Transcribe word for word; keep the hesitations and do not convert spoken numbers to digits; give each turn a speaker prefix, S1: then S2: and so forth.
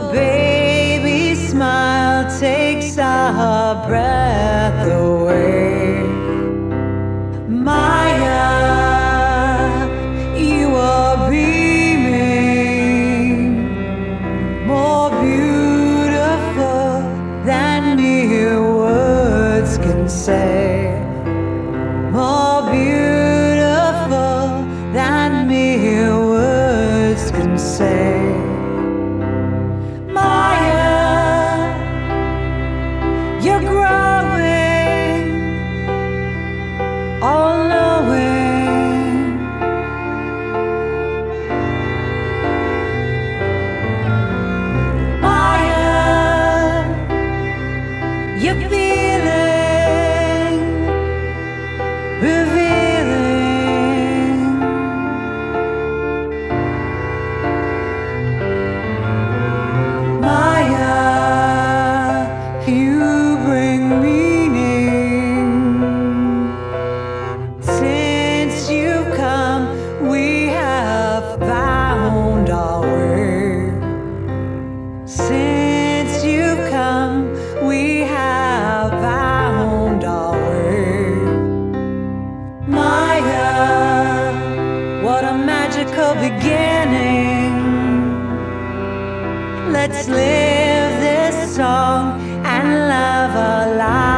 S1: Your baby smile takes our breath away. Maya, you are beaming, more beautiful than mere words can say. More beautiful than mere words can say. You're growing, all knowing. Maya, you're feeling, revealing. Maya, you bring meaning. Since you've come, we have found our way. Since you've come, we have found our way. Maya, what a magical beginning. Let's live this song and love alive.